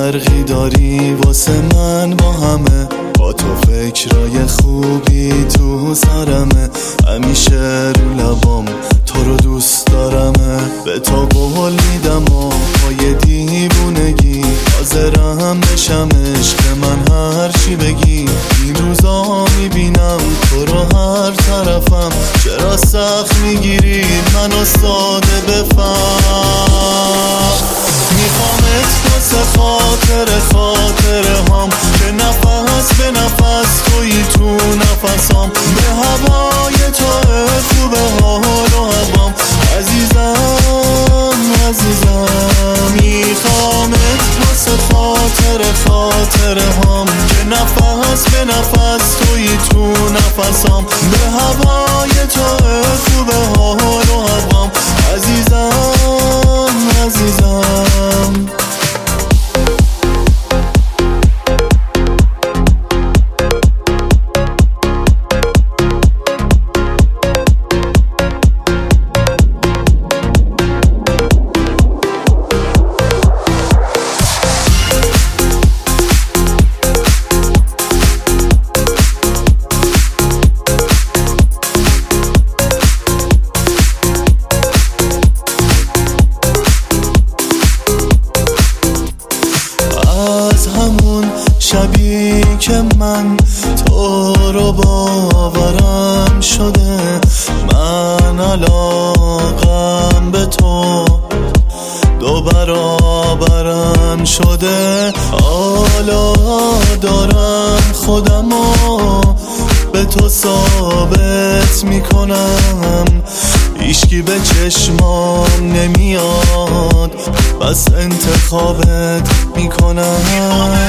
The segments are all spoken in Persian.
فرقی داری واسه من با همه، با تو فکرای خوبی تو سرمه، همیشه رو لبام تو رو دوست دارمه. به تو قول میدم و پای دیوونگی حاضرم بشم عشق من هر چی بگی. این روزا میبینم تو رو هر طرفم، چرا سخت میگیری منو ساده بفهم. میخوامت واسه خاطر هم که نفس به نفس توی تو نفسام، به هوای تو خوبه حال و هوام عزیزم. میخوامت واسه خاطر هم که نفس به نفس توی تو نفسام، به هوای تو خوبه حال و هوام عزیزم. از همون شبی که من تو رو باورم شده، من علاقم به تو 2 برابرم شده. حالا دارم خودمو به تو ثابت میکنم، هیچکی به چشمام نمیاد بس انتخابت میکنم.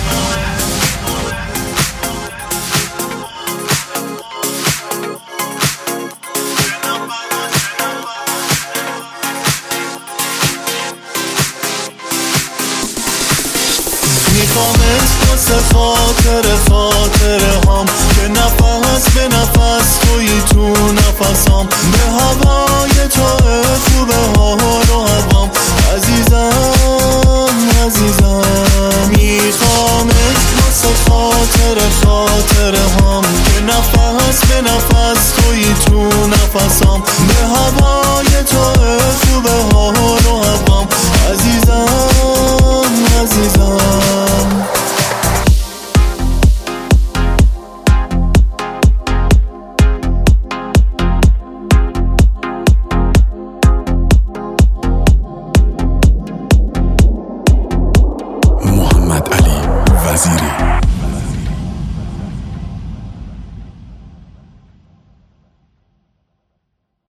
میخوامت واسه خاطر هم که نفس به نفس توی تو نفسام، به هوای تو خوبه حال و هوام عزیزم.